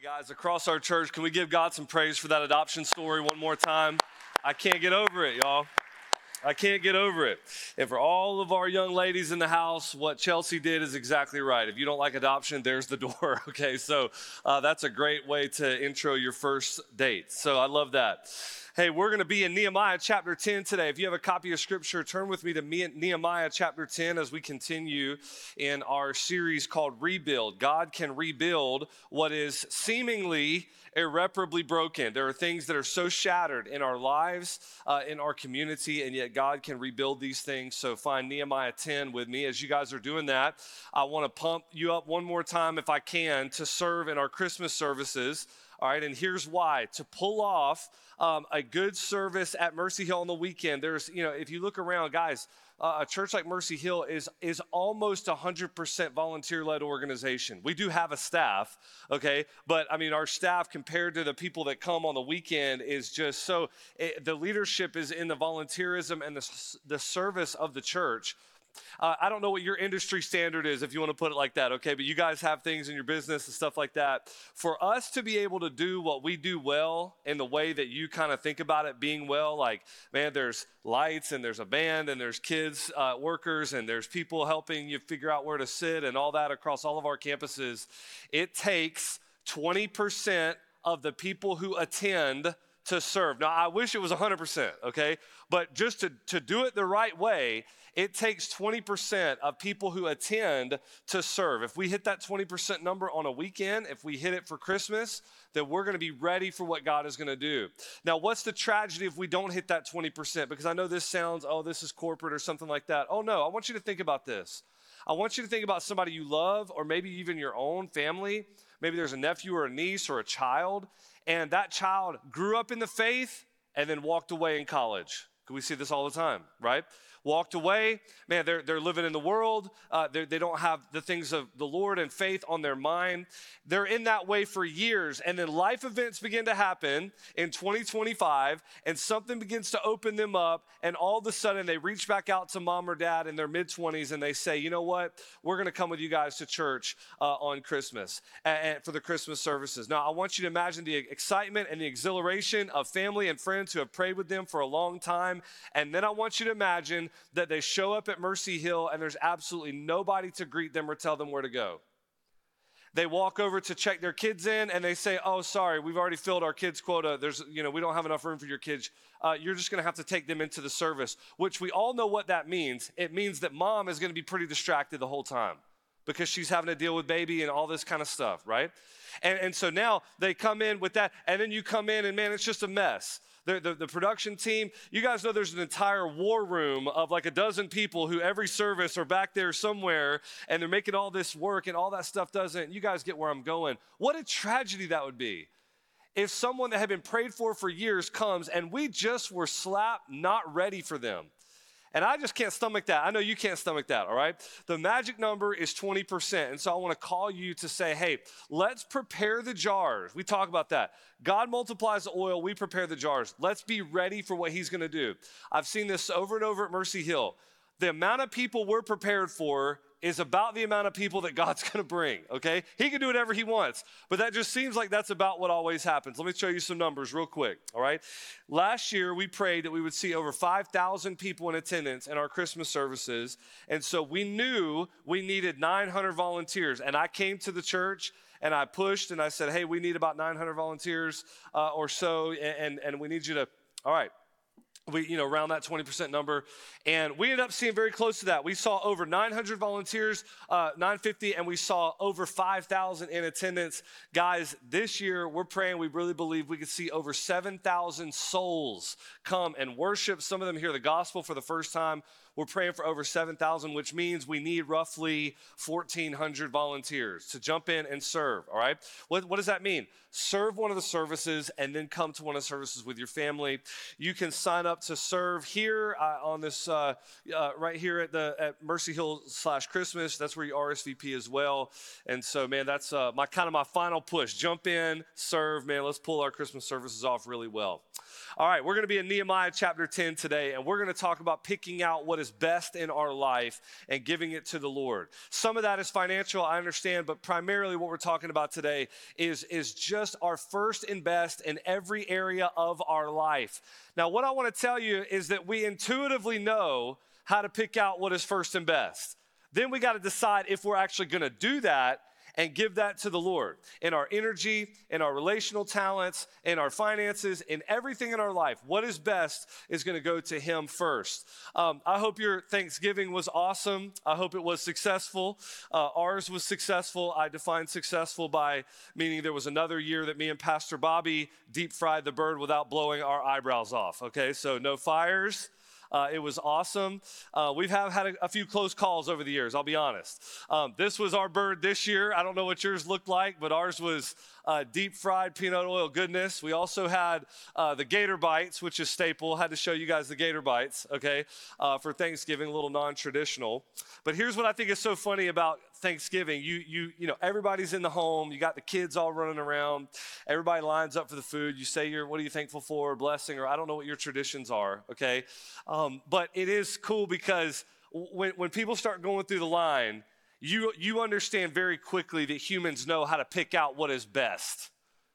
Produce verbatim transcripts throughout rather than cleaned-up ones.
guys, across our church, can we give God some praise for that adoption story one more time? I can't get over it, y'all. I can't get over it. And for all of our young ladies in the house, what Chelsea did is exactly right. If you don't like adoption, there's the door, okay? So uh, that's a great way to intro your first date. So I love that. Hey, we're going to be in Nehemiah chapter ten today. If you have a copy of Scripture, turn with me to Nehemiah chapter ten as we continue in our series called Rebuild. God can rebuild what is seemingly irreparably broken. There are things that are so shattered in our lives, uh, in our community, and yet God can rebuild these things. So find Nehemiah ten with me. As you guys are doing that, I want to pump you up one more time, if I can, to serve in our Christmas services. All right, and here's why. To pull off um, a good service at Mercy Hill on the weekend, there's, you know, if you look around, guys, uh, a church like Mercy Hill is is almost a one hundred percent volunteer-led organization. We do have a staff, okay, but I mean, our staff compared to the people that come on the weekend is just so, it, the leadership is in the volunteerism and the, the service of the church. Uh, I don't know what your industry standard is, if you want to put it like that, okay? But you guys have things in your business and stuff like that. For us to be able to do what we do well in the way that you kind of think about it being well, like, man, there's lights and there's a band and there's kids, uh, workers, and there's people helping you figure out where to sit and all that across all of our campuses. It takes twenty percent of the people who attend to serve. Now, I wish it was one hundred percent, okay? But just to, to do it the right way, it takes twenty percent of people who attend to serve. If we hit that twenty percent number on a weekend, if we hit it for Christmas, then we're going to be ready for what God is going to do. Now, what's the tragedy if we don't hit that twenty percent? Because I know this sounds, oh, this is corporate or something like that. Oh, no, I want you to think about this. I want you to think about somebody you love, or maybe even your own family. Maybe there's a nephew or a niece or a child, and that child grew up in the faith and then walked away in college. We see this all the time, right? Walked away, man, they're, they're living in the world. Uh, they don't have the things of the Lord and faith on their mind. They're in that way for years, and then life events begin to happen in twenty twenty-five, and something begins to open them up, and all of a sudden they reach back out to mom or dad in their mid-twenties, and they say, you know what, we're going to come with you guys to church uh, on Christmas and, and for the Christmas services. Now, I want you to imagine the excitement and the exhilaration of family and friends who have prayed with them for a long time, and then I want you to imagine that they show up at Mercy Hill and there's absolutely nobody to greet them or tell them where to go. They walk over to check their kids in and they say, oh, sorry, we've already filled our kids' quota. There's, you know, we don't have enough room for your kids. Uh, you're just going to have to take them into the service, which we all know what that means. It means that mom is going to be pretty distracted the whole time because she's having to deal with baby and all this kind of stuff, right? And, and so now they come in with that, and then you come in and, man, it's just a mess. The, the, the production team, you guys know there's an entire war room of like a dozen people who every service are back there somewhere, and they're making all this work, and all that stuff doesn't. You guys get where I'm going. What a tragedy that would be if someone that had been prayed for for years comes and we just were slapped, not ready for them. And I just can't stomach that. I know you can't stomach that, all right? The magic number is twenty percent. And so I want to call you to say, hey, let's prepare the jars. We talk about that. God multiplies the oil. We prepare the jars. Let's be ready for what he's going to do. I've seen this over and over at Mercy Hill. The amount of people we're prepared for is about the amount of people that God's going to bring, okay? He can do whatever he wants, but that just seems like that's about what always happens. Let me show you some numbers real quick, all right? Last year, we prayed that we would see over five thousand people in attendance in our Christmas services, and so we knew we needed nine hundred volunteers, and I came to the church, and I pushed, and I said, hey, we need about nine hundred volunteers uh, or so, and, and, and we need you to, all right. We, you know, around that twenty percent number. And we ended up seeing very close to that. We saw over nine hundred volunteers, uh, nine hundred fifty, and we saw over five thousand in attendance. Guys, this year we're praying, we really believe we could see over seven thousand souls come and worship. Some of them hear the gospel for the first time. We're praying for over seven thousand, which means we need roughly fourteen hundred volunteers to jump in and serve, all right? What, what does that mean? Serve one of the services and then come to one of the services with your family. You can sign up to serve here uh, on this, uh, uh, right here at the at Mercy Hill slash Christmas. That's where you R S V P as well. And so, man, that's uh, my kind of my final push. Jump in, serve, man. Let's pull our Christmas services off really well. All right, we're going to be in Nehemiah chapter ten today, and we're going to talk about picking out what is is best in our life and giving it to the Lord. Some of that is financial, I understand, but primarily what we're talking about today is, is just our first and best in every area of our life. Now, what I want to tell you is that we intuitively know how to pick out what is first and best. Then we got to decide if we're actually going to do that and give that to the Lord in our energy, in our relational talents, in our finances, in everything in our life. What is best is going to go to Him first. Um, I hope your Thanksgiving was awesome. I hope it was successful. Uh, ours was successful. I define successful by meaning there was another year that me and Pastor Bobby deep fried the bird without blowing our eyebrows off. Okay, so no fires. Uh, it was awesome. Uh, we've have had a, a few close calls over the years, I'll be honest. Um, this was our bird this year. I don't know what yours looked like, but ours was uh, deep fried peanut oil goodness. We also had uh, the Gator Bites, which is staple. Had to show you guys the Gator Bites, okay, uh, for Thanksgiving, a little non-traditional. But here's what I think is so funny about Thanksgiving. You, you, you know, everybody's in the home. You got the kids all running around. Everybody lines up for the food. You say, "You're, what are you thankful for?" Blessing, or I don't know what your traditions are, okay? Um, but it is cool because when, when people start going through the line, you, you understand very quickly that humans know how to pick out what is best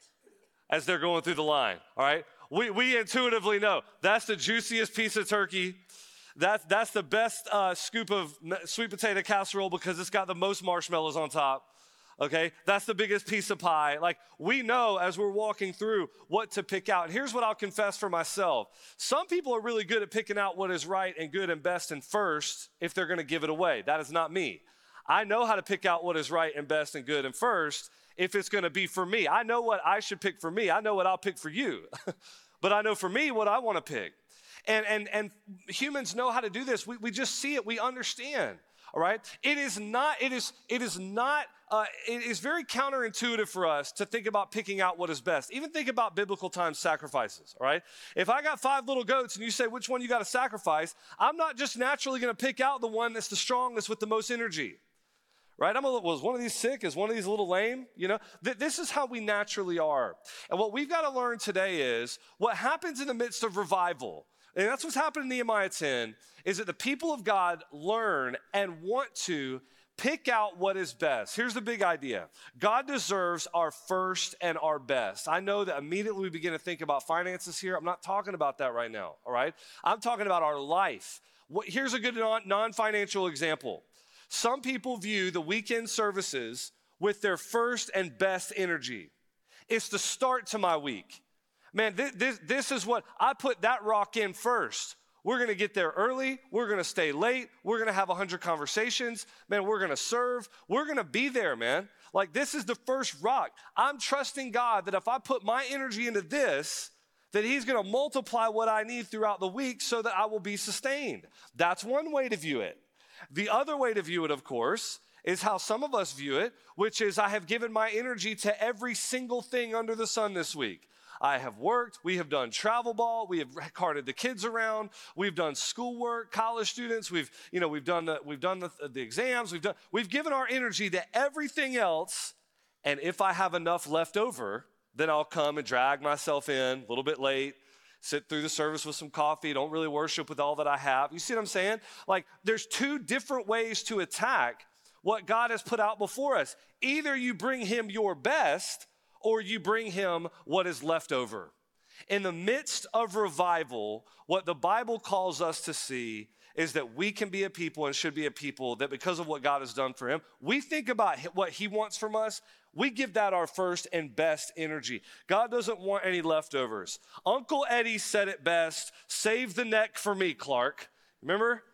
as they're going through the line, all right? We, we intuitively know that's the juiciest piece of turkey. That's, that's the best uh, scoop of sweet potato casserole because it's got the most marshmallows on top. Okay, that's the biggest piece of pie. Like, we know as we're walking through what to pick out. And here's what I'll confess for myself. Some people are really good at picking out what is right and good and best and first if they're going to give it away. That is not me. I know how to pick out what is right and best and good and first if it's going to be for me. I know what I should pick for me. I know what I'll pick for you. But I know for me what I want to pick. And, and, and humans know how to do this. We, we just see it. We understand. All right? It is not, it is, it is not, uh, it is very counterintuitive for us to think about picking out what is best. Even think about biblical times sacrifices, all right? If I got five little goats and you say which one you got to sacrifice, I'm not just naturally going to pick out the one that's the strongest with the most energy, right? I'm a little, was one of these sick? Is one of these a little lame? You know, Th- this is how we naturally are. And what we've got to learn today is what happens in the midst of revival. And that's what's happened in Nehemiah ten, is that the people of God learn and want to pick out what is best. Here's the big idea. God deserves our first and our best. I know that immediately we begin to think about finances here. I'm not talking about that right now, all right? I'm talking about our life. What, here's a good non, non-financial example. Some people view the weekend services with their first and best energy. It's the start to my week. Man, this, this, this is what, I put that rock in first. We're going to get there early. We're going to stay late. We're going to have one hundred conversations. Man, we're going to serve. We're going to be there, man. Like, this is the first rock. I'm trusting God that if I put my energy into this, that He's going to multiply what I need throughout the week so that I will be sustained. That's one way to view it. The other way to view it, of course, is how some of us view it, which is I have given my energy to every single thing under the sun this week. I have worked, we have done travel ball, we have carted the kids around, we've done schoolwork, college students, we've, you know, we've done the, we've done the, the exams, we've done, we've given our energy to everything else, and if I have enough left over, then I'll come and drag myself in a little bit late, sit through the service with some coffee, don't really worship with all that I have. You see what I'm saying? Like, there's two different ways to attack what God has put out before us. Either you bring Him your best, or you bring Him what is left over. In the midst of revival, what the Bible calls us to see is that we can be a people and should be a people that because of what God has done for Him, we think about what He wants from us, we give that our first and best energy. God doesn't want any leftovers. Uncle Eddie said it best, save the neck for me, Clark. Remember?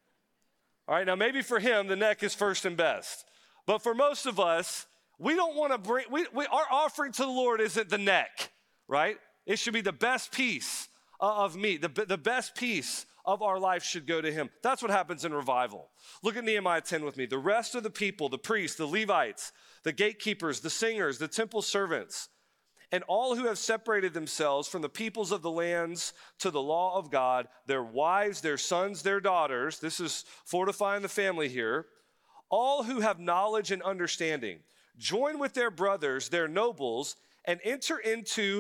All right, now maybe for him, the neck is first and best. But for most of us, we don't want to bring, we, we, our offering to the Lord isn't the neck, right? It should be the best piece of meat. The, the best piece of our life should go to Him. That's what happens in revival. Look at Nehemiah ten with me. The rest of the people, the priests, the Levites, the gatekeepers, the singers, the temple servants, and all who have separated themselves from the peoples of the lands to the law of God, their wives, their sons, their daughters, this is fortifying the family here, all who have knowledge and understanding, join with their brothers, their nobles, and enter into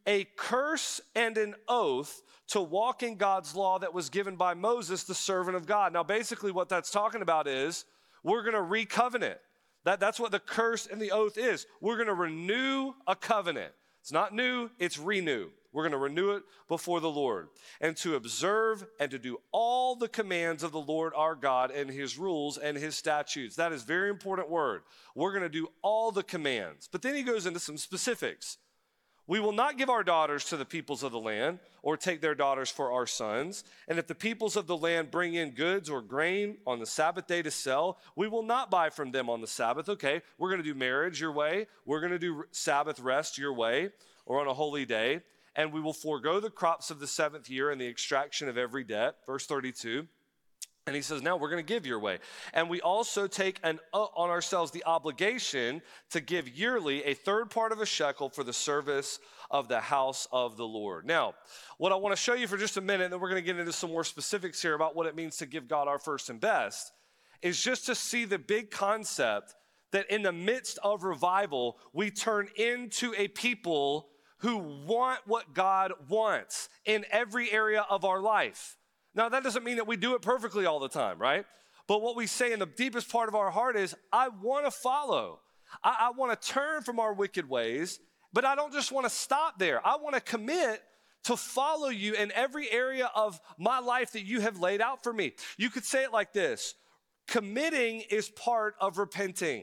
a curse and an oath to walk in God's law that was given by Moses, the servant of God. Now, basically what that's talking about is we're going to re-covenant. That, that's what the curse and the oath is. We're going to renew a covenant. It's not new, it's renew. We're going to renew it before the Lord, and to observe and to do all the commands of the Lord our God and his rules and his statutes. That is a very important word. We're going to do all the commands. But then he goes into some specifics. We will not give our daughters to the peoples of the land or take their daughters for our sons. And if the peoples of the land bring in goods or grain on the Sabbath day to sell, we will not buy from them on the Sabbath. Okay, we're going to do marriage your way. We're going to do Sabbath rest your way or on a holy day. And we will forego the crops of the seventh year and the extraction of every debt. Verse thirty-two. And he says, now we're going to give your way. And we also take an, uh, on ourselves the obligation to give yearly a third part of a shekel for the service of the house of the Lord. Now, what I want to show you for just a minute, and then we're going to get into some more specifics here about what it means to give God our first and best, is just to see the big concept that in the midst of revival, we turn into a people who want what God wants in every area of our life. Now, that doesn't mean that we do it perfectly all the time, right? But what we say in the deepest part of our heart is, I want to follow. I, I want to turn from our wicked ways, but I don't just want to stop there. I want to commit to follow you in every area of my life that you have laid out for me. You could say it like this: committing is part of repenting.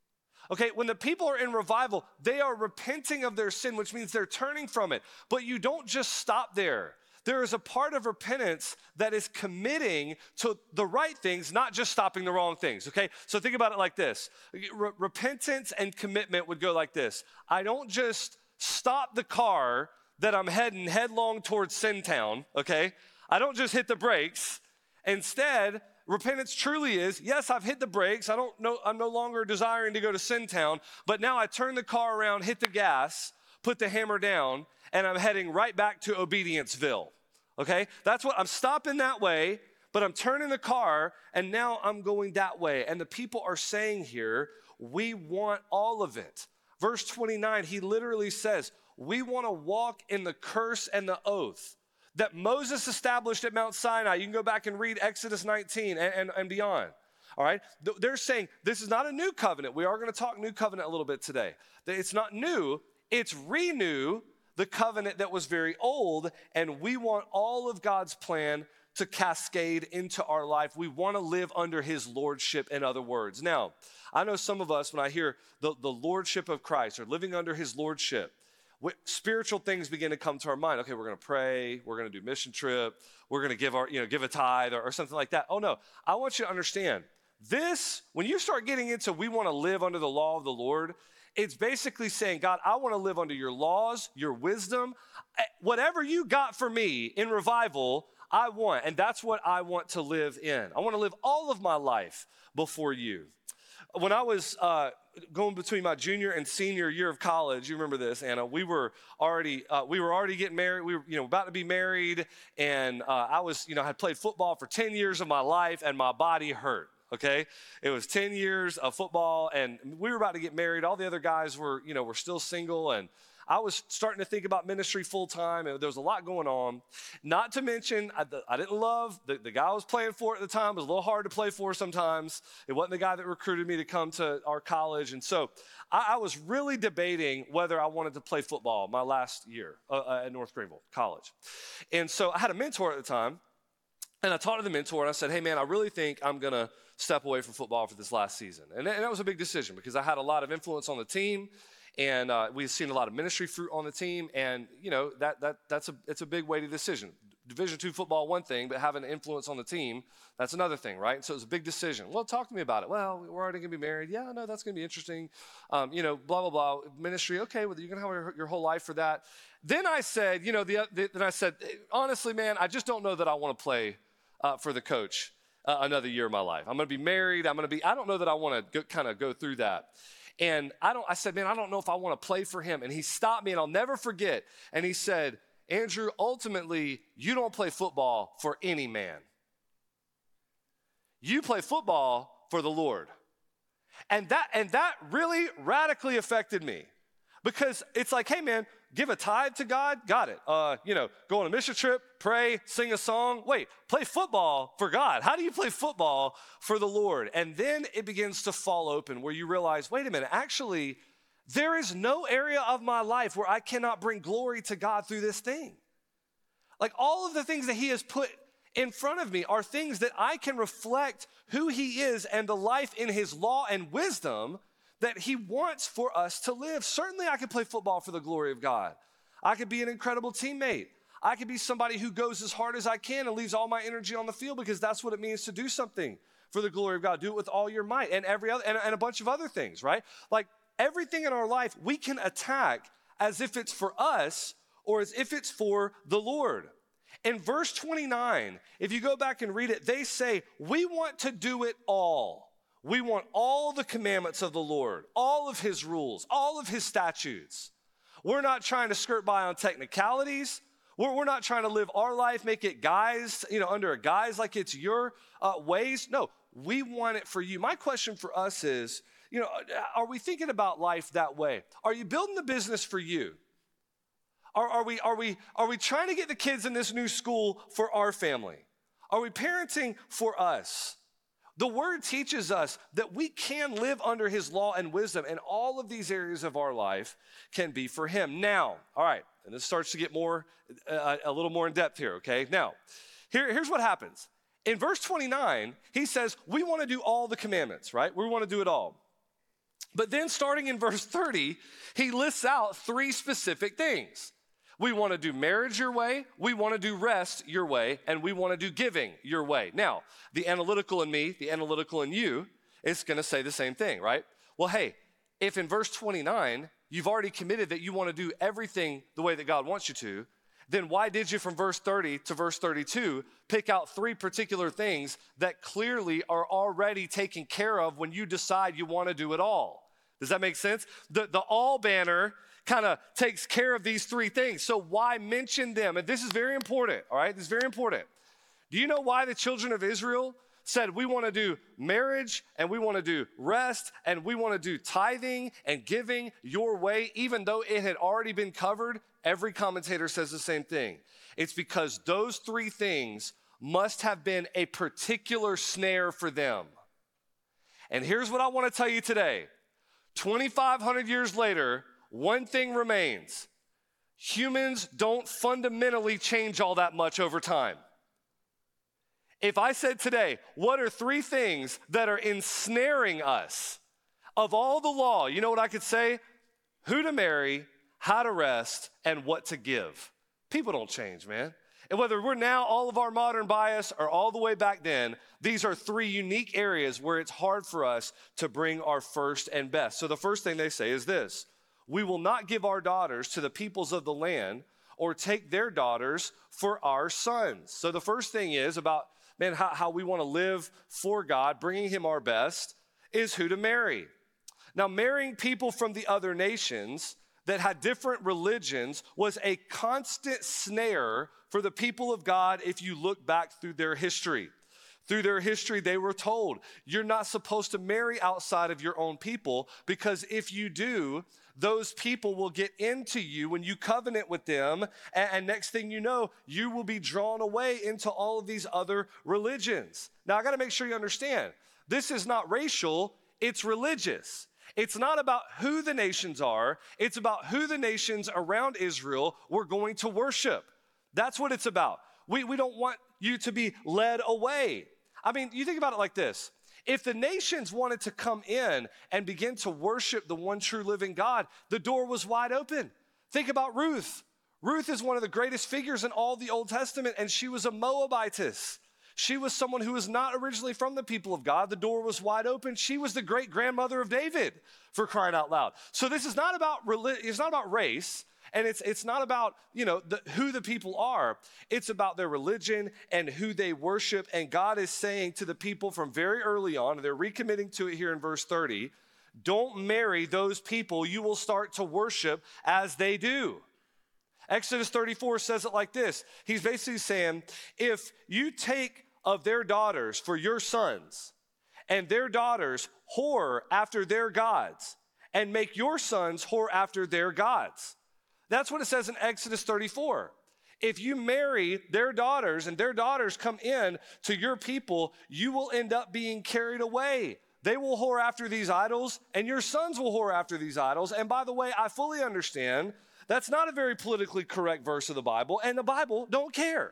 Okay, when the people are in revival, they are repenting of their sin, which means they're turning from it. But you don't just stop there. There is a part of repentance that is committing to the right things, not just stopping the wrong things, okay? So think about it like this. Re- repentance and commitment would go like this. I don't just stop the car that I'm heading headlong towards Sin Town, okay? I don't just hit the brakes. Instead, repentance truly is, yes, I've hit the brakes. I don't know, I'm no longer desiring to go to Sin Town, but now I turn the car around, hit the gas, put the hammer down, and I'm heading right back to Obedienceville, okay? That's what, I'm stopping that way, but I'm turning the car, and now I'm going that way. And the people are saying here, we want all of it. Verse twenty-nine, he literally says, we want to walk in the curse and the oath that Moses established at Mount Sinai. You can go back and read Exodus nineteen and, and, and beyond. All right, they're saying this is not a new covenant. We are going to talk new covenant a little bit today. It's not new, it's renew the covenant that was very old, and we want all of God's plan to cascade into our life. We want to live under his lordship, in other words. Now, I know some of us, when I hear the, the lordship of Christ or living under his lordship, spiritual things begin to come to our mind. Okay, we're going to pray, we're going to do mission trip, we're going to give our, you know, give a tithe or, or something like that. Oh no, I want you to understand this, when you start getting into we want to live under the law of the Lord, it's basically saying, God, I want to live under your laws, your wisdom, whatever you got for me in revival, I want. And that's what I want to live in. I want to live all of my life before you. When I was uh, going between my junior and senior year of college, you remember this, Anna, we were already uh, we were already getting married. We were, you know, about to be married, and uh, I was, you know, had played football for ten years of my life, and my body hurt. Okay, it was ten years of football, and we were about to get married. All the other guys were, you know, were still single, and I was starting to think about ministry full time, and there was a lot going on. Not to mention, I, I didn't love the, the guy I was playing for at the time. It was a little hard to play for sometimes. It wasn't the guy that recruited me to come to our college, and so I, I was really debating whether I wanted to play football my last year uh, at North Greenville College. And so I had a mentor at the time, and I talked to the mentor, and I said, hey, man, I really think I'm going to step away from football for this last season. And, and that was a big decision because I had a lot of influence on the team, and uh, we've seen a lot of ministry fruit on the team, and, you know, that that that's a it's a big weighted decision. Division two football, one thing, but having an influence on the team, that's another thing, right? And so it was a big decision. Well, talk to me about it. Well, we're already going to be married. Yeah, no, that's going to be interesting. Um, you know, blah, blah, blah. Ministry, okay, well, you're going to have your, your whole life for that. Then I said, you know, the, the, then I said, honestly, man, I just don't know that I want to play uh, for the coach uh, another year of my life. I'm going to be married. I'm going to be, I don't know that I want to kind of go through that. And I don't, I said, man, I don't know if I want to play for him. And he stopped me, and I'll never forget. And he said, Andrew, ultimately, you don't play football for any man. You play football for the Lord. And that, and that really radically affected me. Because it's like, hey, man, give a tithe to God. Got it. Uh, you know, go on a mission trip, pray, sing a song. Wait, play football for God. How do you play football for the Lord? And then it begins to fall open where you realize, wait a minute, actually, there is no area of my life where I cannot bring glory to God through this thing. Like all of the things that he has put in front of me are things that I can reflect who he is and the life in his law and wisdom that he wants for us to live. Certainly I could play football for the glory of God. I could be an incredible teammate. I could be somebody who goes as hard as I can and leaves all my energy on the field because that's what it means to do something for the glory of God. Do it with all your might and every other, and, and a bunch of other things, right? Like everything in our life we can attack as if it's for us or as if it's for the Lord. In verse twenty-nine, if you go back and read it, they say, we want to do it all. We want all the commandments of the Lord, all of his rules, all of his statutes. We're not trying to skirt by on technicalities. We're, we're not trying to live our life, make it guise, you know, under a guise like it's your uh, ways. No, we want it for you. My question for us is, you know, are we thinking about life that way? Are you building the business for you? Are, are we, are we, are we trying to get the kids in this new school for our family? Are we parenting for us? The word teaches us that we can live under his law and wisdom, and all of these areas of our life can be for him. Now, all right, and this starts to get more, uh, a little more in depth here, okay? Now, here, here's what happens. In verse twenty-nine, he says, we want to do all the commandments, right? We want to do it all. But then starting in verse thirty, he lists out three specific things. We want to do marriage your way, we want to do rest your way, and we want to do giving your way. Now, the analytical in me, the analytical in you, is going to say the same thing, right? Well, hey, if in verse twenty-nine, you've already committed that you want to do everything the way that God wants you to, then why did you from verse thirty to verse thirty-two pick out three particular things that clearly are already taken care of when you decide you want to do it all? Does that make sense? The, the all banner kind of takes care of these three things. So why mention them? And this is very important, all right? This is very important. Do you know why the children of Israel said we want to do marriage and we want to do rest and we want to do tithing and giving your way, even though it had already been covered? Every commentator says the same thing. It's because those three things must have been a particular snare for them. And here's what I want to tell you today. twenty-five hundred years later, one thing remains. Humans don't fundamentally change all that much over time. If I said today, what are three things that are ensnaring us of all the law? You know what I could say? Who to marry, how to rest, and what to give. People don't change, man. And whether we're now all of our modern bias or all the way back then, these are three unique areas where it's hard for us to bring our first and best. So the first thing they say is this: we will not give our daughters to the peoples of the land or take their daughters for our sons. So the first thing is about, man, how, how we want to live for God, bringing him our best, is who to marry. Now, marrying people from the other nations that had different religions was a constant snare for the people of God if you look back through their history. Through their history, they were told, you're not supposed to marry outside of your own people, because if you do, those people will get into you when you covenant with them, and, and next thing you know, you will be drawn away into all of these other religions. Now, I got to make sure you understand, this is not racial, it's religious. It's not about who the nations are, it's about who the nations around Israel were going to worship. That's what it's about. We, we don't want you to be led away. I mean, you think about it like this. If the nations wanted to come in and begin to worship the one true living God, the door was wide open. Think about Ruth. Ruth is one of the greatest figures in all the Old Testament, and she was a Moabitess. She was someone who was not originally from the people of God. The door was wide open. She was the great grandmother of David, for crying out loud. So this is not about relig- it's not about race. And it's it's not about, you know, the, who the people are. It's about their religion and who they worship. And God is saying to the people from very early on, and they're recommitting to it here in verse thirty, don't marry those people. You will start to worship as they do. Exodus thirty-four says it like this. He's basically saying, if you take of their daughters for your sons, and their daughters whore after their gods, and make your sons whore after their gods. That's what it says in Exodus thirty-four. If you marry their daughters and their daughters come in to your people, you will end up being carried away. They will whore after these idols, and your sons will whore after these idols. And by the way, I fully understand that's not a very politically correct verse of the Bible, and the Bible don't care.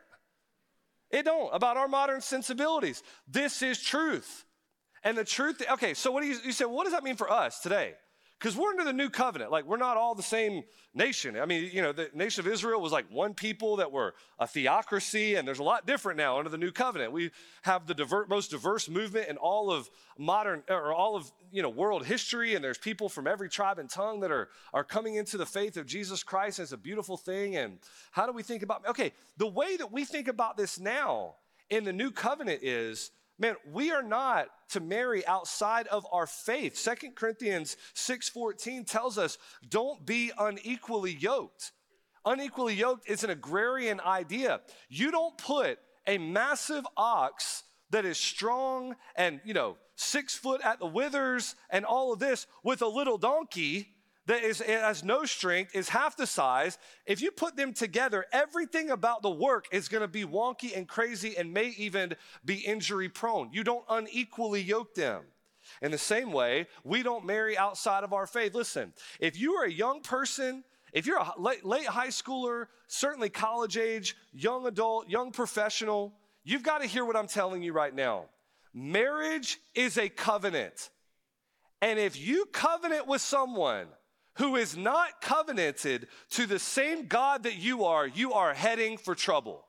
It don't, about our modern sensibilities. This is truth. And the truth, okay, so what do you, you say, well, what does that mean for us today? Because we're under the new covenant. Like, we're not all the same nation. I mean, you know, the nation of Israel was like one people that were a theocracy, and there's a lot different now under the new covenant. We have the diver- most diverse movement in all of modern, or all of, you know, world history, and there's people from every tribe and tongue that are, are coming into the faith of Jesus Christ. It's a beautiful thing. And how do we think about, okay, the way that we think about this now in the new covenant is, man, we are not to marry outside of our faith. Second Corinthians six fourteen tells us, don't be unequally yoked. Unequally yoked is an agrarian idea. You don't put a massive ox that is strong and, you know, six foot at the withers and all of this with a little donkey that is, has no strength, is half the size. If you put them together, everything about the work is going to be wonky and crazy and may even be injury prone. You don't unequally yoke them. In the same way, we don't marry outside of our faith. Listen, if you are a young person, if you're a late, late high schooler, certainly college age, young adult, young professional, you've got to hear what I'm telling you right now. Marriage is a covenant. And if you covenant with someone who is not covenanted to the same God that you are, you are heading for trouble.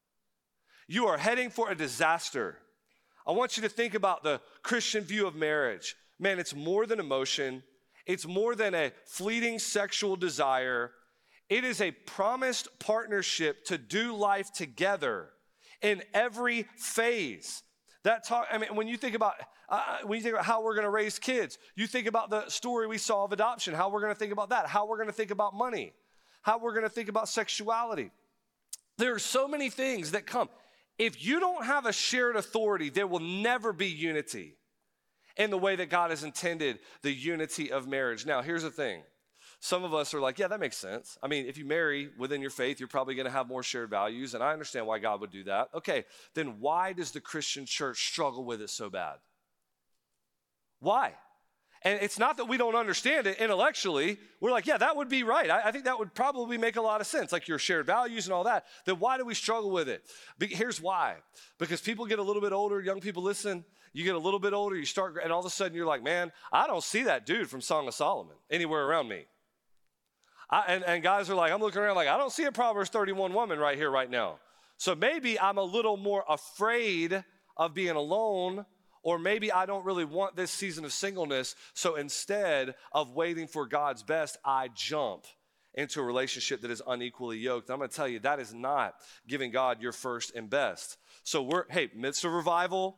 You are heading for a disaster. I want you to think about the Christian view of marriage. Man, it's more than emotion. It's more than a fleeting sexual desire. It is a promised partnership to do life together in every phase. That talk, I mean, when you think about uh, when you think about how we're going to raise kids, you think about the story we saw of adoption, how we're going to think about that, how we're going to think about money, how we're going to think about sexuality. There are so many things that come. If you don't have a shared authority, there will never be unity in the way that God has intended the unity of marriage. Now, here's the thing. Some of us are like, yeah, that makes sense. I mean, if you marry within your faith, you're probably going to have more shared values, and I understand why God would do that. Okay, then why does the Christian church struggle with it so bad? Why? And it's not that we don't understand it intellectually. We're like, yeah, that would be right. I, I think that would probably make a lot of sense, like your shared values and all that. Then why do we struggle with it? Be- here's why. Because people get a little bit older. Young people, listen. You get a little bit older, you start, and all of a sudden you're like, man, I don't see that dude from Song of Solomon anywhere around me. I, and, and guys are like, I'm looking around like, I don't see a Proverbs thirty-one woman right here, right now. So maybe I'm a little more afraid of being alone, or maybe I don't really want this season of singleness. So instead of waiting for God's best, I jump into a relationship that is unequally yoked. I'm going to tell you, that is not giving God your first and best. So we're, hey, midst of revival,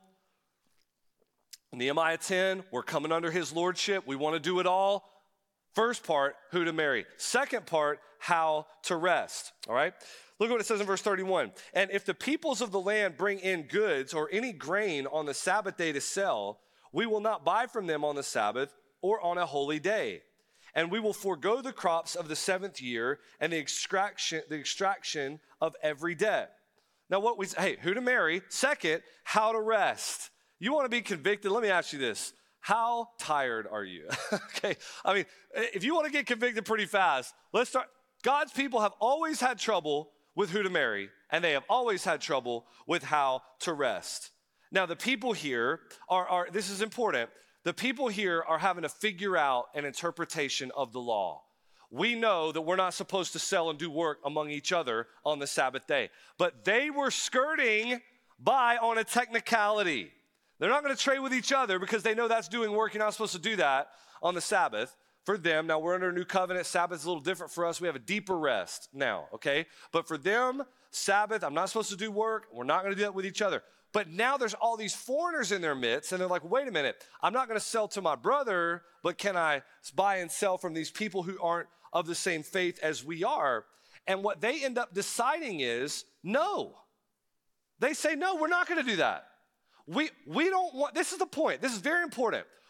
Nehemiah ten, we're coming under his lordship. We want to do it all. First part, who to marry. Second part, how to rest, all right? Look at what it says in verse thirty-one. And if the peoples of the land bring in goods or any grain on the Sabbath day to sell, we will not buy from them on the Sabbath or on a holy day. And we will forego the crops of the seventh year and the extraction, the extraction of every debt. Now what we, hey, who to marry. Second, how to rest. You want to be convicted? Let me ask you this. How tired are you? Okay, I mean, if you want to get convicted pretty fast, let's start. God's people have always had trouble with who to marry, and they have always had trouble with how to rest. Now, the people here are, are this is important, the people here are having to figure out an interpretation of the law. We know that we're not supposed to sell and do work among each other on the Sabbath day, but they were skirting by on a technicality. They're not going to trade with each other because they know that's doing work. You're not supposed to do that on the Sabbath for them. Now, we're under a new covenant. Sabbath's a little different for us. We have a deeper rest now, okay? But for them, Sabbath, I'm not supposed to do work. We're not going to do that with each other. But now there's all these foreigners in their midst, and they're like, wait a minute. I'm not going to sell to my brother, but can I buy and sell from these people who aren't of the same faith as we are? And what they end up deciding is no. They say, no, we're not going to do that. We, we don't want, this is the point. This is very important.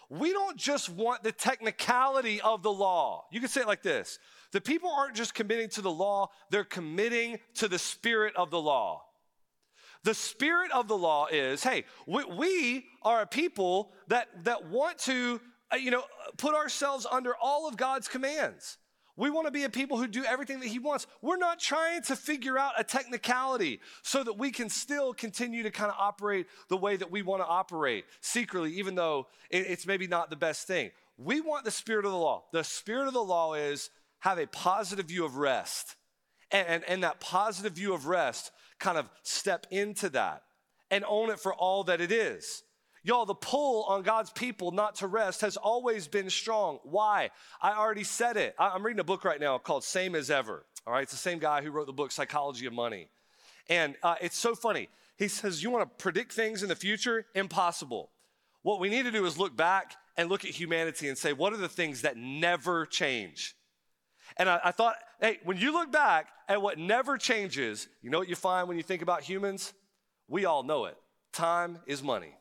we don't just want the technicality of the law. You can say it like this. The people aren't just committing to the law, they're committing to the spirit of the law. The spirit of the law is, hey, we, we are a people that, that want to, uh, you know, put ourselves under all of God's commands. We want to be a people who do everything that he wants. We're not trying to figure out a technicality so that we can still continue to kind of operate the way that we want to operate secretly, even though it's maybe not the best thing. We want the spirit of the law. The spirit of the law is have a positive view of rest. And, and, and that positive view of rest, kind of step into that and own it for all that it is. Y'all, the pull on God's people not to rest has always been strong. Why? I already said it. I'm reading a book right now called Same as Ever. All right, it's the same guy who wrote the book Psychology of Money. And uh, it's so funny. He says, you want to predict things in the future? Impossible. What we need to do is look back and look at humanity and say, what are the things that never change? And I, I thought, hey, when you look back at what never changes, you know what you find when you think about humans? We all know it. Time is money.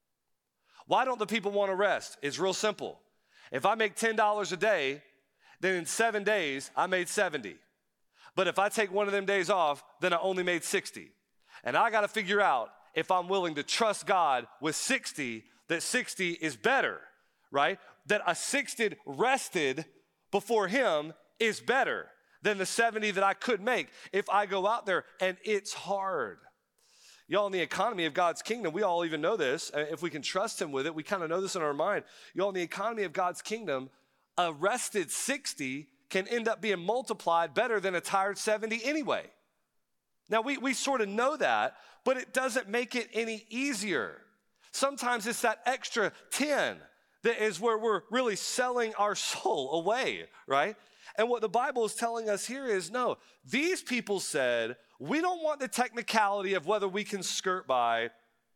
Why don't the people want to rest? It's real simple. If I make ten dollars a day, then in seven days, I made seventy. But if I take one of them days off, then I only made sixty. And I got to figure out if I'm willing to trust God with sixty, that sixty is better, right? That a sixty rested before him is better than the seventy that I could make if I go out there and it's hard. Y'all, in the economy of God's kingdom, we all even know this. If we can trust him with it, we kind of know this in our mind. Y'all, in the economy of God's kingdom, a rested sixty can end up being multiplied better than a tired seventy anyway. Now, we, we sort of know that, but it doesn't make it any easier. Sometimes it's that extra ten that is where we're really selling our soul away, right? And what the Bible is telling us here is, no, these people said, we don't want the technicality of whether we can skirt by.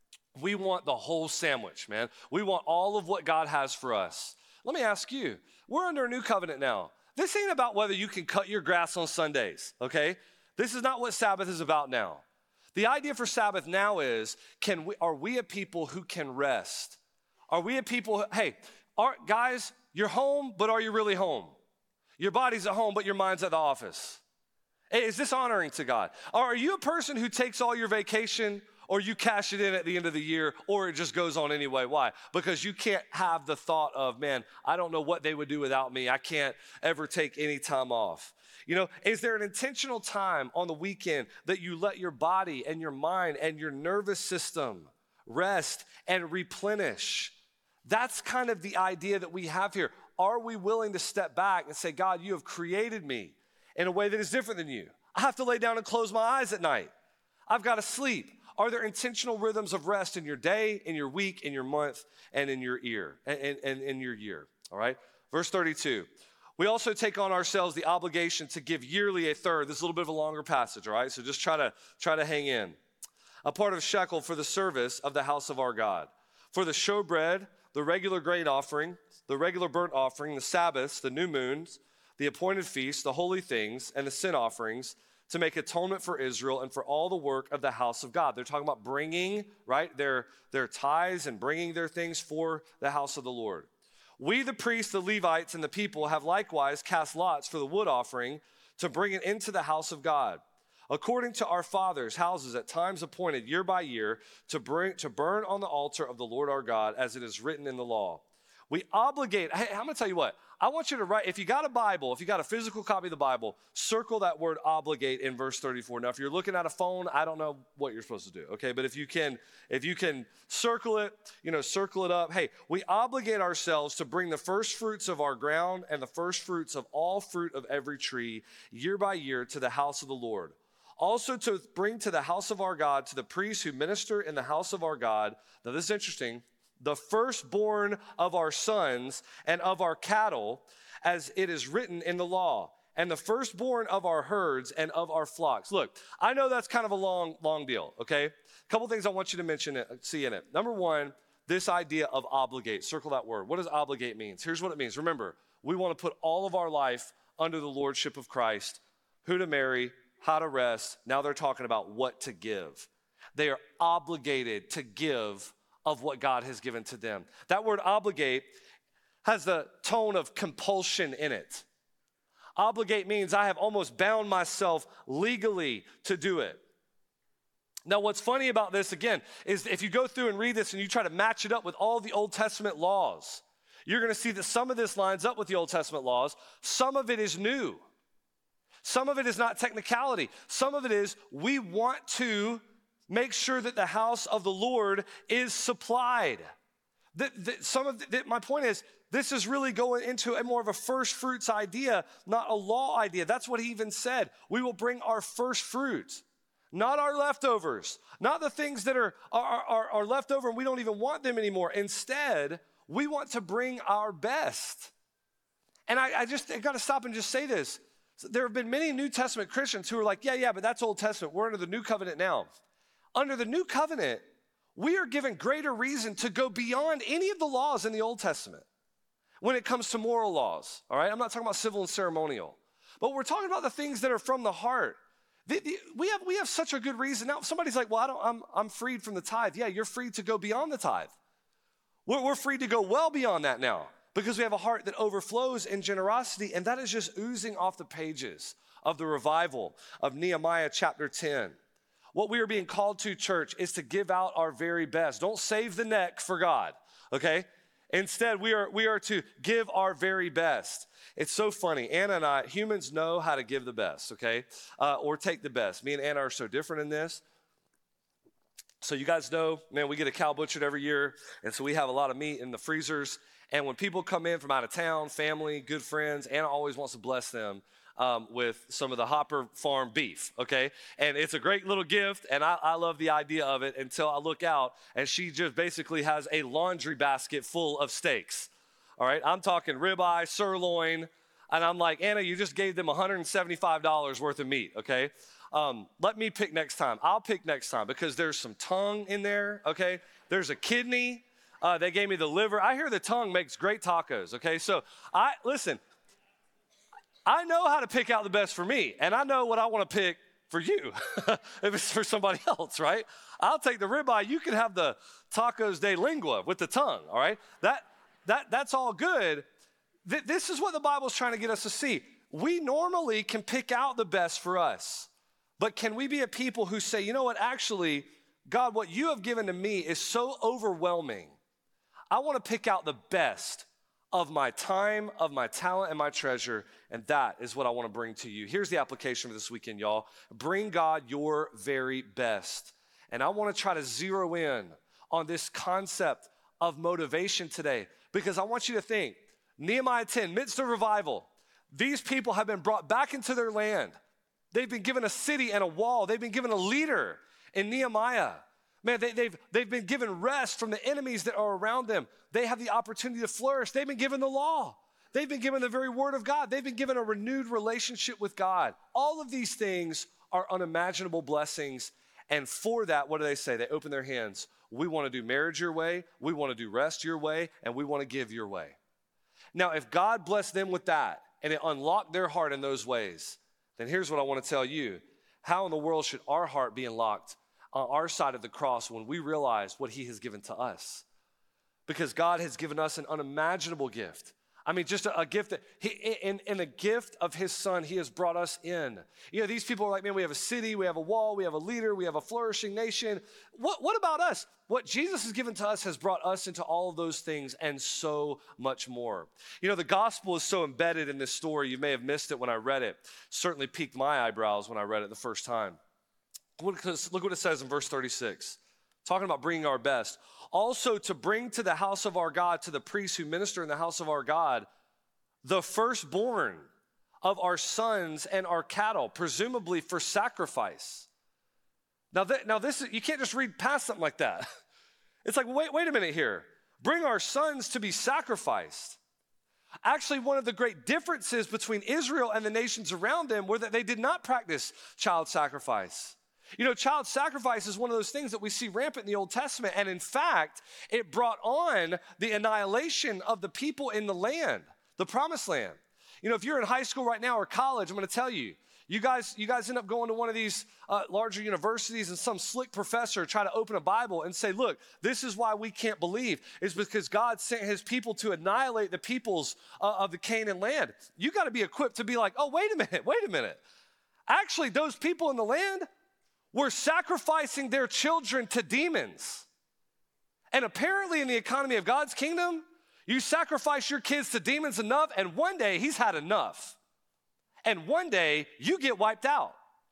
We want the whole sandwich, man. We want all of what God has for us. Let me ask you, we're under a new covenant now. This ain't about whether you can cut your grass on Sundays, okay? This is not what Sabbath is about now. The idea for Sabbath now is, can we, are we a people who can rest? Are we a people, who, hey, are, guys, you're home, but are you really home? Your body's at home, but your mind's at the office. Is this honoring to God? Or are you a person who takes all your vacation, or you cash it in at the end of the year, or it just goes on anyway? Why? Because you can't have the thought of, man, I don't know what they would do without me. I can't ever take any time off. You know, is there an intentional time on the weekend that you let your body and your mind and your nervous system rest and replenish? That's kind of the idea that we have here. Are we willing to step back and say, God, you have created me in a way that is different than you? I have to lay down and close my eyes at night. I've got to sleep. Are there intentional rhythms of rest in your day, in your week, in your month, and in your year, and, and in your year? All right. Verse thirty-two. We also take on ourselves the obligation to give yearly a third. This is a little bit of a longer passage, all right? So just try to try to hang in. A part of shekel for the service of the house of our God. For the showbread, the regular grain offering, the regular burnt offering, the Sabbaths, the new moons, the appointed feasts, the holy things, and the sin offerings, to make atonement for Israel and for all the work of the house of God. They're talking about bringing, right, their, their tithes and bringing their things for the house of the Lord. We, the priests, the Levites, and the people have likewise cast lots for the wood offering to bring it into the house of God, according to our fathers' houses at times appointed year by year to bring to burn on the altar of the Lord our God, as it is written in the law. We obligate, hey, I'm gonna tell you what, I want you to write, if you got a Bible, if you got a physical copy of the Bible, circle that word obligate in verse thirty-four. Now, if you're looking at a phone, I don't know what you're supposed to do, okay? But if you can, if you can circle it, you know, circle it up. Hey, we obligate ourselves to bring the first fruits of our ground and the first fruits of all fruit of every tree year by year to the house of the Lord. Also to bring to the house of our God, to the priests who minister in the house of our God. Now, this is interesting. The firstborn of our sons and of our cattle, as it is written in the law, and the firstborn of our herds and of our flocks. Look, I know that's kind of a long, long deal, okay? A couple things I want you to mention, it, see in it. Number one, this idea of obligate. Circle that word. What does obligate mean? Here's what it means. Remember, we want to put all of our life under the lordship of Christ, who to marry, how to rest. Now they're talking about what to give. They are obligated to give of what God has given to them. That word obligate has the tone of compulsion in it. Obligate means I have almost bound myself legally to do it. Now, what's funny about this, again, is if you go through and read this and you try to match it up with all the Old Testament laws, you're going to see that some of this lines up with the Old Testament laws. Some of it is new. Some of it is not technicality. Some of it is we want to make sure that the house of the Lord is supplied. That, that some of the, that my point is, this is really going into a more of a first fruits idea, not a law idea. That's what he even said. We will bring our first fruit, not our leftovers, not the things that are, are, are, are left over and we don't even want them anymore. Instead, we want to bring our best. And I, I just I got to stop and just say this. There have been many New Testament Christians who are like, yeah, yeah, but that's Old Testament. We're under the New Covenant now. Under the New Covenant, we are given greater reason to go beyond any of the laws in the Old Testament when it comes to moral laws, all right? I'm not talking about civil and ceremonial, but we're talking about the things that are from the heart. The, the, we have we have such a good reason. Now, somebody's like, well, I don't, I'm, I'm freed from the tithe. Yeah, you're free to go beyond the tithe. We're, we're free to go well beyond that now because we have a heart that overflows in generosity, and that is just oozing off the pages of the revival of Nehemiah chapter ten. What we are being called to, church, is to give out our very best. Don't save the neck for God, okay? Instead, we are we are to give our very best. It's so funny. Anna and I, humans know how to give the best, okay? Uh, or take the best. Me and Anna are so different in this. So you guys know, man, we get a cow butchered every year, and so we have a lot of meat in the freezers. And when people come in from out of town, family, good friends, Anna always wants to bless them um, with some of the Hopper Farm beef, okay? And it's a great little gift, and I, I love the idea of it until I look out, and she just basically has a laundry basket full of steaks, all right? I'm talking ribeye, sirloin, and I'm like, Anna, you just gave them one hundred seventy-five dollars worth of meat, okay? Um, let me pick next time. I'll pick next time because there's some tongue in there, okay? There's a kidney. Uh, they gave me the liver. I hear the tongue makes great tacos, okay? So I, listen, I know how to pick out the best for me, and I know what I want to pick for you if it's for somebody else, right? I'll take the ribeye. You can have the tacos de lengua with the tongue, all right? That, that, that's all good. Th- this is what the Bible's trying to get us to see. We normally can pick out the best for us. But can we be a people who say, you know what, actually, God, what you have given to me is so overwhelming. I want to pick out the best of my time, of my talent, and my treasure, and that is what I want to bring to you. Here's the application for this weekend, y'all. Bring God your very best. And I want to try to zero in on this concept of motivation today because I want you to think, Nehemiah ten, midst of revival, these people have been brought back into their land. They've been given a city and a wall. They've been given a leader in Nehemiah. Man, they, they've, they've been given rest from the enemies that are around them. They have the opportunity to flourish. They've been given the law. They've been given the very word of God. They've been given a renewed relationship with God. All of these things are unimaginable blessings. And for that, what do they say? They open their hands. We want to do marriage your way. We want to do rest your way. And we want to give your way. Now, if God blessed them with that and it unlocked their heart in those ways, then here's what I want to tell you. How in the world should our heart be unlocked on our side of the cross when we realize what he has given to us? Because God has given us an unimaginable gift. I mean, just a, a gift that, he, in, in a gift of his son, he has brought us in. You know, these people are like, man, we have a city, we have a wall, we have a leader, we have a flourishing nation. What, what about us? What Jesus has given to us has brought us into all of those things and so much more. You know, the gospel is so embedded in this story, you may have missed it when I read it. Certainly piqued my eyebrows when I read it the first time. Look what it says in verse thirty-six. Talking about bringing our best. Also to bring to the house of our God, to the priests who minister in the house of our God, the firstborn of our sons and our cattle, presumably for sacrifice. Now, th- now this is, you can't just read past something like that. It's like, wait, wait a minute here. Bring our sons to be sacrificed. Actually, one of the great differences between Israel and the nations around them were that they did not practice child sacrifice. You know, child sacrifice is one of those things that we see rampant in the Old Testament. And in fact, it brought on the annihilation of the people in the land, the promised land. You know, if you're in high school right now or college, I'm going to tell you, You guys, you guys end up going to one of these uh, larger universities and some slick professor try to open a Bible and say, look, this is why we can't believe. It's because God sent his people to annihilate the peoples uh, of the Canaan land. You got to be equipped to be like, oh, wait a minute, wait a minute. Actually, those people in the land were sacrificing their children to demons. And apparently in the economy of God's kingdom, you sacrifice your kids to demons enough, and one day he's had enough. And one day you get wiped out.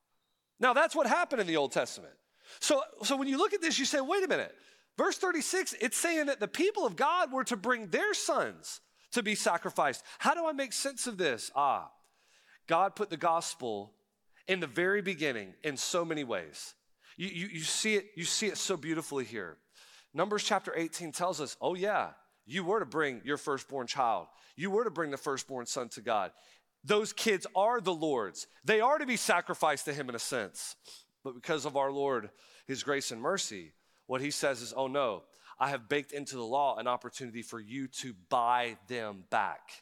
Now that's what happened in the Old Testament. So, so when you look at this, you say, wait a minute. Verse thirty-six, it's saying that the people of God were to bring their sons to be sacrificed. How do I make sense of this? Ah, God put the gospel in the very beginning in so many ways. You, you, you see it, you see it so beautifully here. Numbers chapter eighteen tells us, oh yeah, you were to bring your firstborn child. You were to bring the firstborn son to God. Those kids are the Lord's. They are to be sacrificed to him in a sense. But because of our Lord, his grace and mercy, what he says is, oh no, I have baked into the law an opportunity for you to buy them back.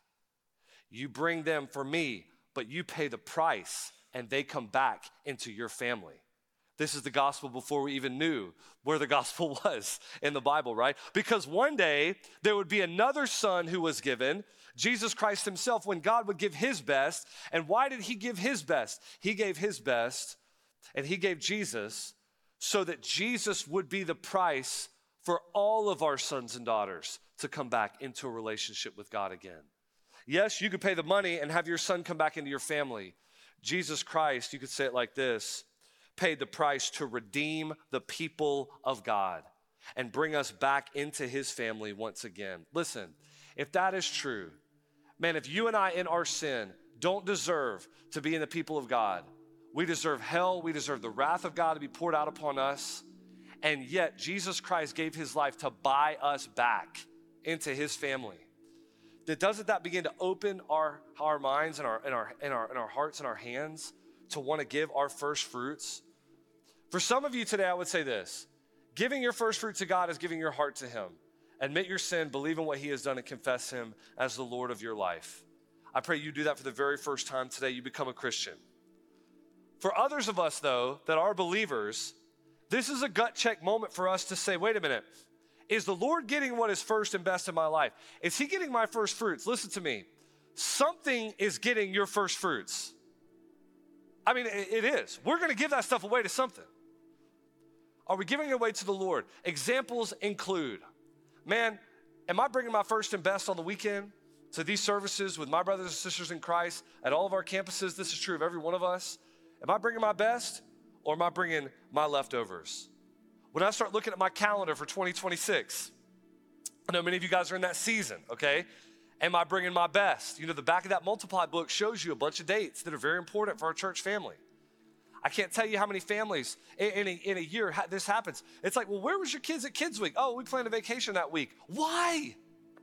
You bring them for me, but you pay the price and they come back into your family. This is the gospel before we even knew where the gospel was in the Bible, right? Because one day there would be another son who was given, Jesus Christ himself, when God would give his best. And why did he give his best? He gave his best and he gave Jesus so that Jesus would be the price for all of our sons and daughters to come back into a relationship with God again. Yes, you could pay the money and have your son come back into your family. Jesus Christ, you could say it like this, paid the price to redeem the people of God and bring us back into his family once again. Listen, if that is true, man, if you and I in our sin don't deserve to be in the people of God, we deserve hell, we deserve the wrath of God to be poured out upon us, and yet Jesus Christ gave his life to buy us back into his family. That doesn't that begin to open our, our minds and our, and, our, and, our, and our hearts and our hands to want to give our first fruits? For some of you today, I would say this. Giving your first fruit to God is giving your heart to him. Admit your sin, believe in what he has done, and confess him as the Lord of your life. I pray you do that for the very first time today. You become a Christian. For others of us, though, that are believers, this is a gut check moment for us to say, wait a minute. Is the Lord getting what is first and best in my life? Is he getting my first fruits? Listen to me. Something is getting your first fruits. I mean, it is. We're going to give that stuff away to something. Are we giving it away to the Lord? Examples include, man, am I bringing my first and best on the weekend to these services with my brothers and sisters in Christ at all of our campuses? This is true of every one of us. Am I bringing my best or am I bringing my leftovers? When I start looking at my calendar for twenty twenty-six, I know many of you guys are in that season, okay? Am I bringing my best? You know, the back of that Multiply book shows you a bunch of dates that are very important for our church family. I can't tell you how many families in, in, a, in a year ha- this happens. It's like, well, where was your kids at Kids Week? Oh, we planned a vacation that week. Why?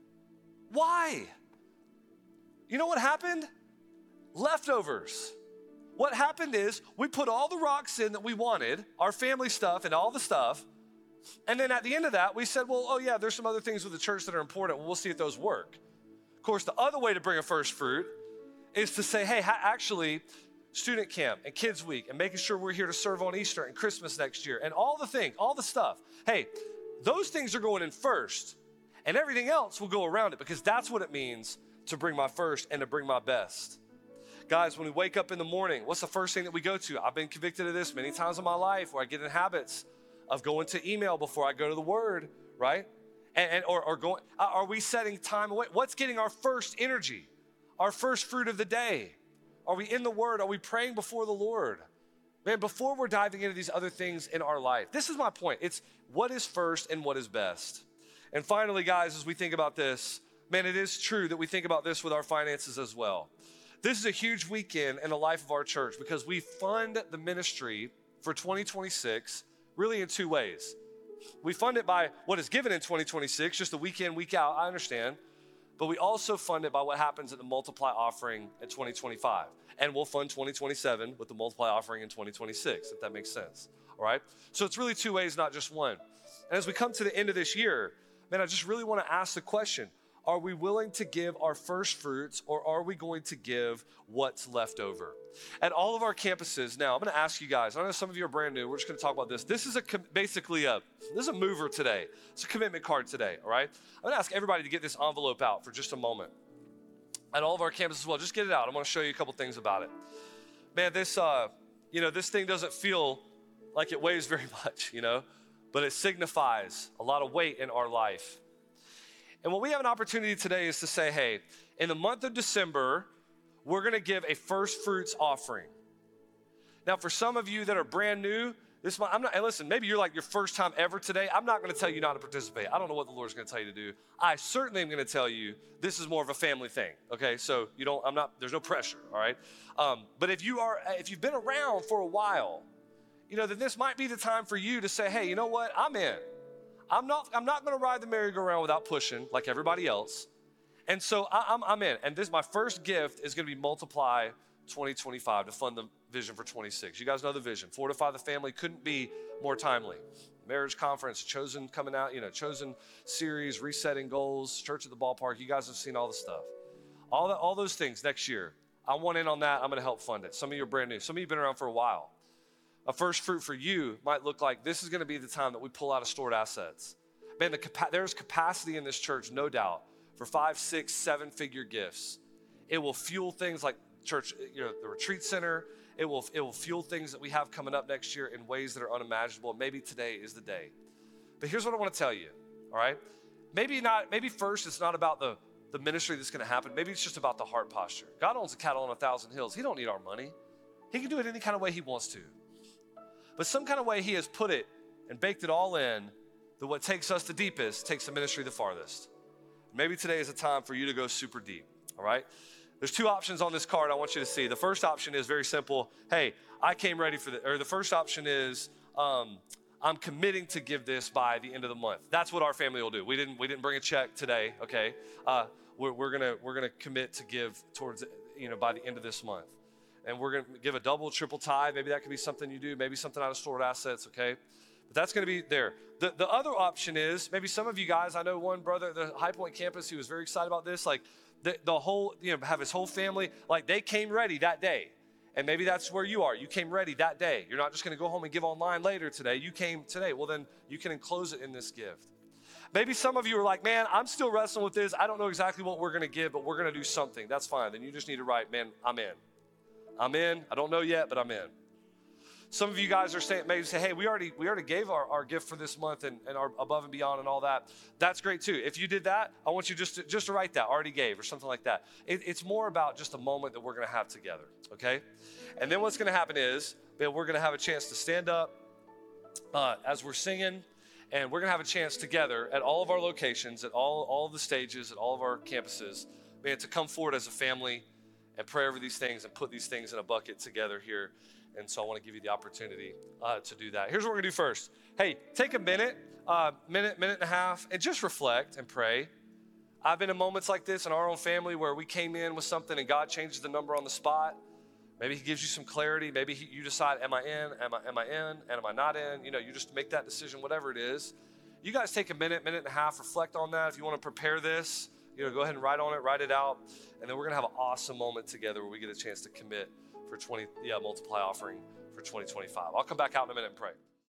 Why? You know what happened? Leftovers. What happened is we put all the rocks in that we wanted, our family stuff and all the stuff, and then at the end of that, we said, well, oh yeah, there's some other things with the church that are important. Well, we'll see if those work. Of course, the other way to bring a first fruit is to say, hey, ha- actually, student camp and Kids Week and making sure we're here to serve on Easter and Christmas next year and all the things, all the stuff. Hey, those things are going in first and everything else will go around it because that's what it means to bring my first and to bring my best. Guys, when we wake up in the morning, what's the first thing that we go to? I've been convicted of this many times in my life where I get in habits of going to email before I go to the Word, right? And, and or, or going, are we setting time away? What's getting our first energy, our first fruit of the day? Are we in the Word? Are we praying before the Lord? Man, before we're diving into these other things in our life, this is my point. It's what is first and what is best. And finally, guys, as we think about this, man, it is true that we think about this with our finances as well. This is a huge weekend in the life of our church because we fund the ministry for twenty twenty-six really in two ways. We fund it by what is given in twenty twenty-six, just a week in, week out, I understand. But we also fund it by what happens at the Multiply offering in twenty twenty-five. And we'll fund twenty twenty-seven with the Multiply offering in twenty twenty-six, if that makes sense. All right? So it's really two ways, not just one. And as we come to the end of this year, man, I just really want to ask the question, Are we willing to give our first fruits, or are we going to give what's left over? At all of our campuses, now I'm going to ask you guys, I know some of you are brand new, we're just going to talk about this. This is a basically a, this is a mover today. It's a commitment card today, all right? I'm going to ask everybody to get this envelope out for just a moment. At all of our campuses as well, just get it out. I'm going to show you a couple things about it. Man, this, uh, you know, this thing doesn't feel like it weighs very much, you know, but it signifies a lot of weight in our life. And what we have an opportunity today is to say, hey, in the month of December, we're going to give a first fruits offering. Now, for some of you that are brand new, this month, I'm not, and listen, maybe you're like your first time ever today. I'm not going to tell you not to participate. I don't know what the Lord's going to tell you to do. I certainly am going to tell you this is more of a family thing. Okay, so you don't. I'm not. There's no pressure. All right. Um, but if you are, if you've been around for a while, you know, then this might be the time for you to say, hey, you know what? I'm in. I'm not, I'm not going to ride the merry-go-round without pushing like everybody else. And so I, I'm, I'm in. And this, my first gift is going to be Multiply twenty twenty-five to fund the vision for twenty-six. You guys know the vision. Fortify the family couldn't be more timely. Marriage conference, Chosen coming out, you know, Chosen series, resetting goals, church at the ballpark. You guys have seen all the stuff. All that, all those things next year. I want in on that. I'm going to help fund it. Some of you are brand new. Some of you have been around for a while. A first fruit for you might look like this is going to be the time that we pull out of stored assets. Man, the capa- there's capacity in this church, no doubt, for five, six, seven figure gifts. It will fuel things like church, you know, the retreat center. It will, it will fuel things that we have coming up next year in ways that are unimaginable. Maybe today is the day. But here's what I want to tell you, all right? Maybe not, maybe first it's not about the, the ministry that's going to happen. Maybe it's just about the heart posture. God owns a cattle on a thousand hills. He don't need our money. He can do it any kind of way he wants to. But some kind of way he has put it and baked it all in that what takes us the deepest takes the ministry the farthest. Maybe today is a time for you to go super deep, all right? There's two options on this card I want you to see. The first option is very simple. Hey, I came ready for this. Or the first option is um, I'm committing to give this by the end of the month. That's what our family will do. We didn't we didn't bring a check today, okay? Uh, we're, we're gonna we're gonna commit to give towards, you know, by the end of this month. And we're going to give a double, triple tithe. Maybe that could be something you do. Maybe something out of stored assets, okay? But that's going to be there. The, the other option is, maybe some of you guys, I know one brother, the High Point campus, he was very excited about this. Like the, the whole, you know, have his whole family, like they came ready that day. And maybe that's where you are. You came ready that day. You're not just going to go home and give online later today. You came today. Well, then you can enclose it in this gift. Maybe some of you are like, man, I'm still wrestling with this. I don't know exactly what we're going to give, but we're going to do something. That's fine. Then you just need to write, man, I'm in. I'm in. I don't know yet, but I'm in. Some of you guys are saying, maybe say, hey, we already we already gave our, our gift for this month and, and our above and beyond and all that. That's great too. If you did that, I want you just to, just to write that, already gave or something like that. It, it's more about just a moment that we're going to have together, okay? And then what's going to happen is that we're going to have a chance to stand up uh, as we're singing, and we're going to have a chance together at all of our locations, at all, all of the stages, at all of our campuses, man, to come forward as a family and pray over these things and put these things in a bucket together here. And so I want to give you the opportunity uh, to do that. Here's what we're going to do first. Hey, take a minute, uh, minute, minute and a half, and just reflect and pray. I've been in moments like this in our own family where we came in with something and God changes the number on the spot. Maybe he gives you some clarity. Maybe he, you decide, am I in? Am I, am I in? And am I not in? You know, you just make that decision, whatever it is. You guys take a minute, minute and a half, reflect on that. If you want to prepare this, you know, go ahead and write on it, write it out. And then we're going to have an awesome moment together where we get a chance to commit for twenty, yeah, multiply offering for twenty twenty-five. I'll come back out in a minute and pray.